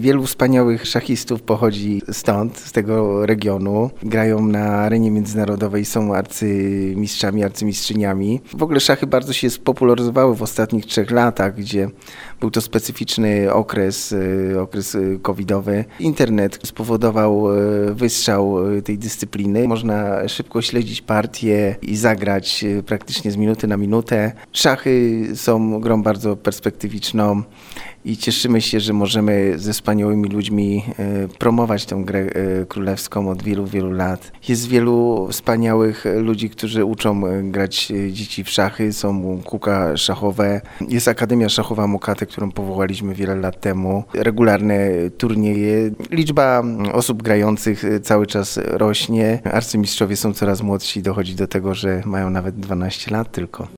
Wielu wspaniałych szachistów pochodzi stąd, z tego regionu. Grają na arenie międzynarodowej, są arcymistrzami, arcymistrzyniami. W ogóle szachy bardzo się spopularyzowały w ostatnich 3 latach, gdzie był to specyficzny okres covidowy. Internet spowodował wystrzał tej dyscypliny. Można szybko śledzić partie i zagrać praktycznie z minuty na minutę. Szachy są grą bardzo perspektywiczną i cieszymy się, że możemy ze wspaniałymi ludźmi promować tę grę królewską od wielu, wielu lat. Jest wielu wspaniałych ludzi, którzy uczą grać dzieci w szachy. Są kółka szachowe. Jest Akademia Szachowa Mokate, którą powołaliśmy wiele lat temu. Regularne turnieje. Liczba osób grających cały czas rośnie. Arcymistrzowie są coraz młodsi. Dochodzi do tego, że mają nawet 12 lat tylko.